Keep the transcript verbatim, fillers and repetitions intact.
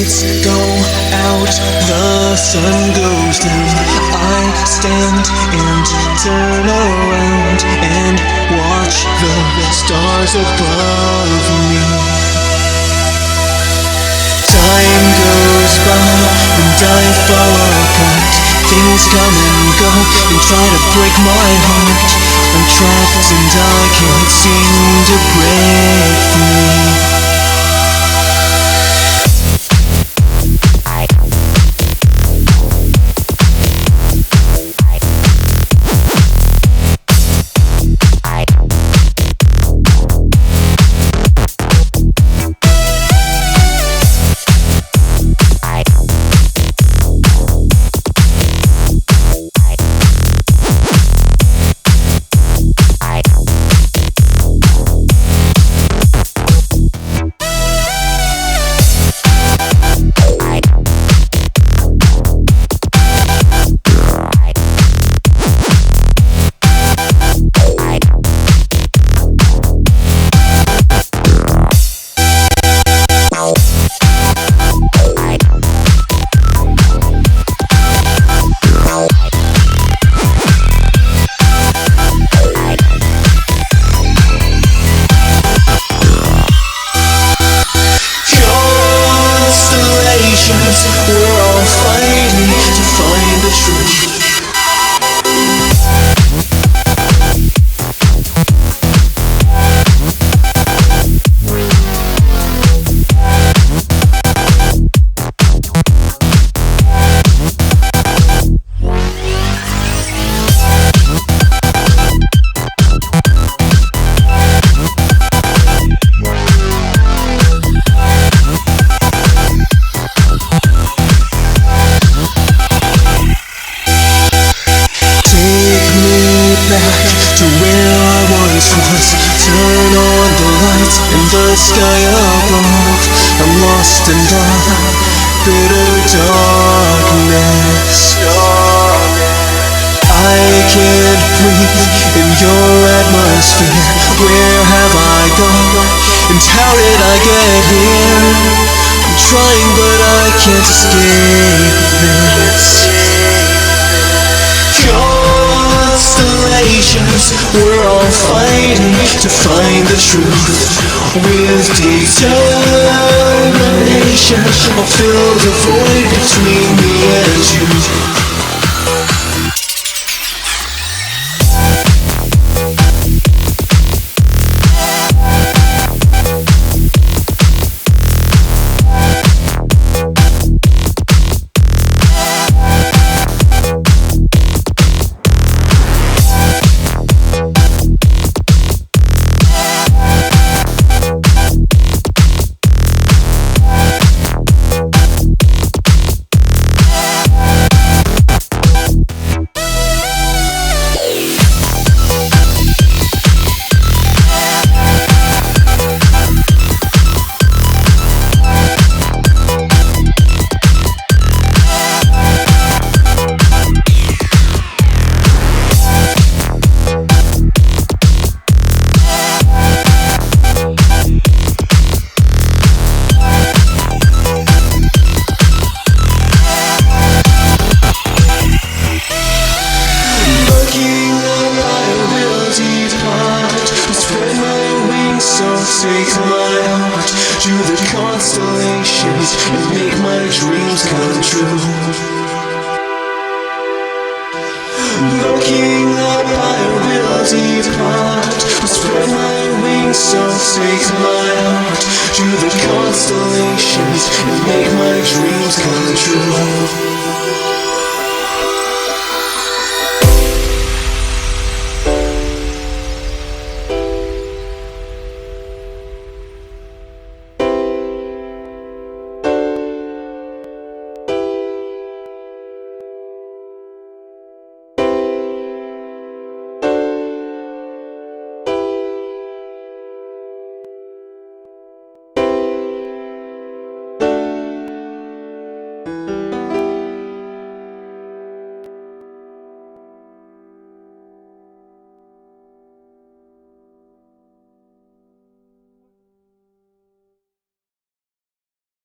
lights go out, the sun goes down. I stand and turn around and watch the stars above me. Time goes by and I fall apart. Things come and go and try to break my heart. I'm trapped and I can't seem to break free. We're all fighting to find the truth. Back to where I once was. Turn on the lights in the sky above. I'm lost in dark, bitter darkness. I can't breathe in your atmosphere. Where have I gone? And how did I get here? I'm trying but I can't escape this. Constellations, we're all fighting to find the truth. With determination, I'll fill the void between me and you. Take my heart to the constellations and make my dreams come true. Looking up, I will depart. Spread my wings, so take my heart to the constellations and make my dreams come true.